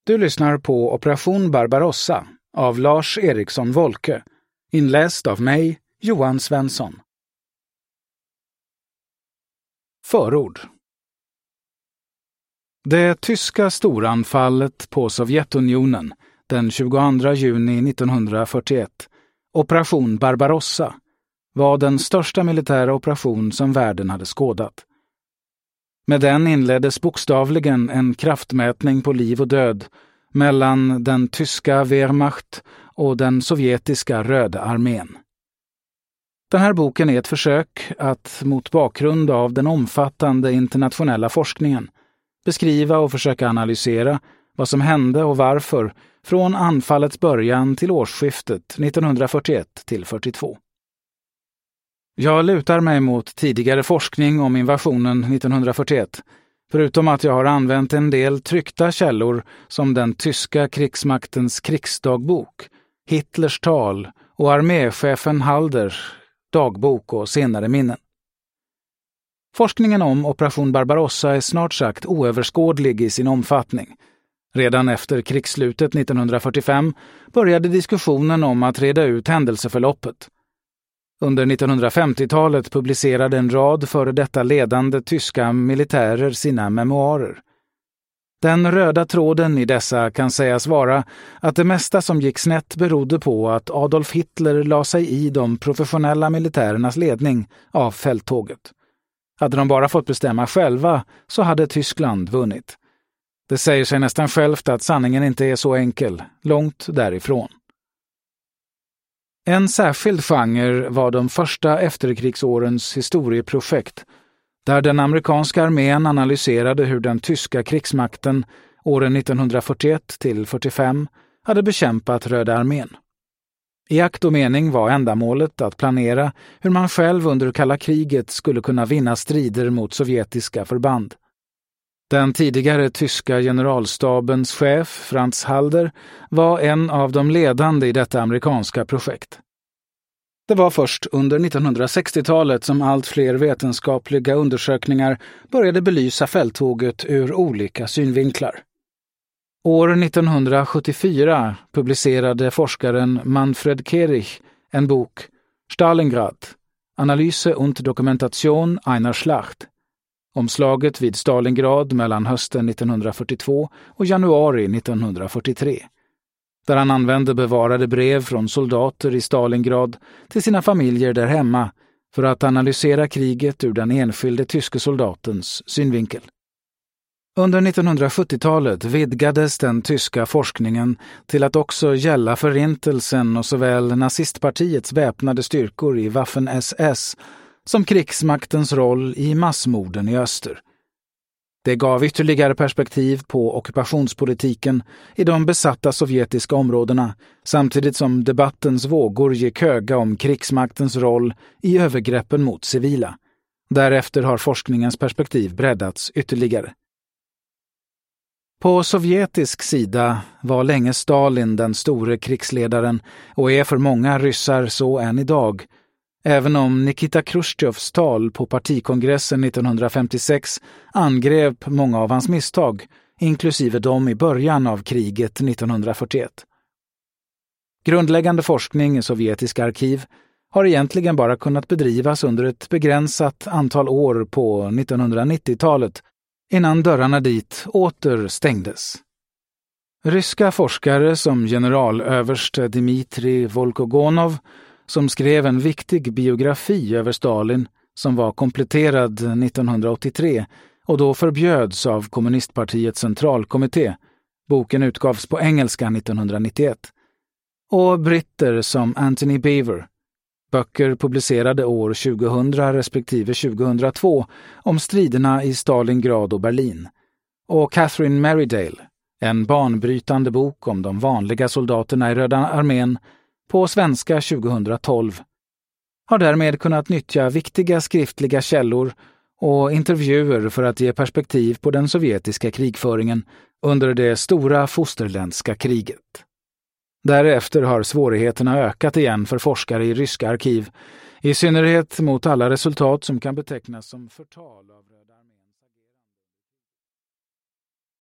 Du lyssnar på Operation Barbarossa av Lars Eriksson Wolke, inläst av mig, Johan Svensson. Förord. Det tyska storanfallet på Sovjetunionen den 22 juni 1941, Operation Barbarossa, var den största militära operation som världen hade skådat. Med den inleddes bokstavligen en kraftmätning på liv och död mellan den tyska Wehrmacht och den sovjetiska Röda armén. Den här boken är ett försök att, mot bakgrund av den omfattande internationella forskningen, beskriva och försöka analysera vad som hände och varför från anfallets början till årsskiftet 1941 till 42. Jag lutar mig mot tidigare forskning om invasionen 1941, förutom att jag har använt en del tryckta källor som den tyska krigsmaktens krigsdagbok, Hitlers tal och arméchefen Halders dagbok och senare minnen. Forskningen om Operation Barbarossa är snart sagt oöverskådlig i sin omfattning. Redan efter krigsslutet 1945 började diskussionen om att reda ut händelseförloppet. Under 1950-talet publicerade en rad före detta ledande tyska militärer sina memoarer. Den röda tråden i dessa kan sägas vara att det mesta som gick snett berodde på att Adolf Hitler la sig i de professionella militärernas ledning av fälttåget. Hade de bara fått bestämma själva så hade Tyskland vunnit. Det säger sig nästan självt att sanningen inte är så enkel, långt därifrån. En särskild genre var de första efterkrigsårens historieprojekt, där den amerikanska armén analyserade hur den tyska krigsmakten åren 1941 till 45 hade bekämpat Röda armén. I akt och mening var ändamålet att planera hur man själv under kalla kriget skulle kunna vinna strider mot sovjetiska förband. Den tidigare tyska generalstabens chef, Franz Halder, var en av de ledande i detta amerikanska projekt. Det var först under 1960-talet som allt fler vetenskapliga undersökningar började belysa fälttåget ur olika synvinklar. År 1974 publicerade forskaren Manfred Kehrig en bok, Stalingrad, Analyse und Dokumentation einer Schlacht, om slaget vid Stalingrad mellan hösten 1942 och januari 1943, där han använde bevarade brev från soldater i Stalingrad till sina familjer där hemma för att analysera kriget ur den enskilde tyske soldatens synvinkel. Under 1970-talet vidgades den tyska forskningen till att också gälla förintelsen och såväl nazistpartiets väpnade styrkor i Waffen-SS som krigsmaktens roll i massmorden i öster. Det gav ytterligare perspektiv på ockupationspolitiken i de besatta sovjetiska områdena, samtidigt som debattens vågor gick höga om krigsmaktens roll i övergreppen mot civila. Därefter har forskningens perspektiv breddats ytterligare. På sovjetisk sida var länge Stalin den store krigsledaren och är för många ryssar så än idag, även om Nikita Khrushchevs tal på partikongressen 1956 angrep många av hans misstag, inklusive dem i början av kriget 1941. Grundläggande forskning i sovjetiska arkiv har egentligen bara kunnat bedrivas under ett begränsat antal år på 1990-talet innan dörrarna dit åter stängdes. Ryska forskare som generalöverste Dmitrij Volkogonov, som skrev en viktig biografi över Stalin som var kompletterad 1983 och då förbjöds av kommunistpartiets centralkommitté. Boken utgavs på engelska 1991. Och britter som Anthony Beevor, böcker publicerade år 2000 respektive 2002 om striderna i Stalingrad och Berlin. Och Catherine Merridale, en banbrytande bok om de vanliga soldaterna i Röda armén på svenska 2012, har därmed kunnat nyttja viktiga skriftliga källor och intervjuer för att ge perspektiv på den sovjetiska krigföringen under det stora fosterländska kriget. Därefter har svårigheterna ökat igen för forskare i ryska arkiv, i synnerhet mot alla resultat som kan betecknas som förtal av